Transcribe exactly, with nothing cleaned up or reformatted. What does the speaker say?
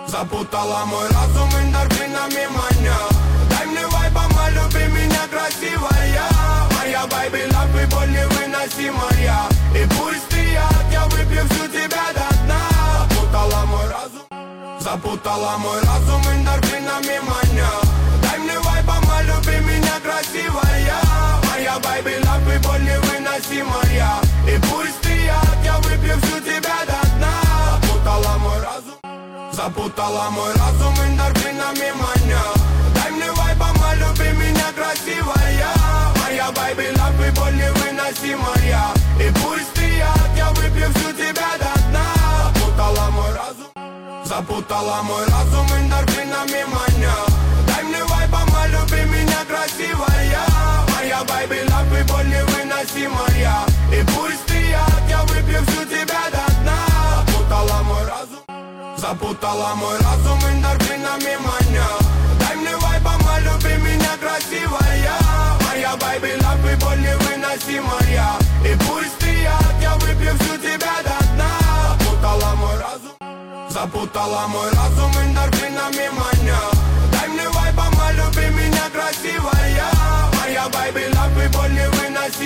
Запутала мой разум эндорфинами маня. Дай мне вайба, люби меня красивая. Моя baby love и боль невыносимая. И пусть ты яд, я выпью всю тебя до дна. Запутала мой разум, запутала мой разум эндорфинами маня. Дай мне вайба, люби меня красивая. Моя baby love и боль невыносимая. И пусть ты яд, я выпью всю тебя до дна. Запутала мой разум, запутала мой разум эндорфинами маня. Дай мне вайба, люби меня красивая. Моя baby love и боль невыносимая. И пусть ты яд, я выпью всю тебя до дна. Запутала мой разум, запутала мой разум эндорфинами маня. Дай мне вайба, люби меня красивая. Моя baby love и боль невыносимая. И пусть ты яд, я выпью всю тебя до дна. Запутала мой разум, запутала мой разум эндорфинами маня. Дай мне вайба, люби меня красивая. Моя baby love и боль невыносимая. И пусть ты яд, я выпью всю тебя до дна. Запутала мой разум, запутала мой разум эндорфинами маня.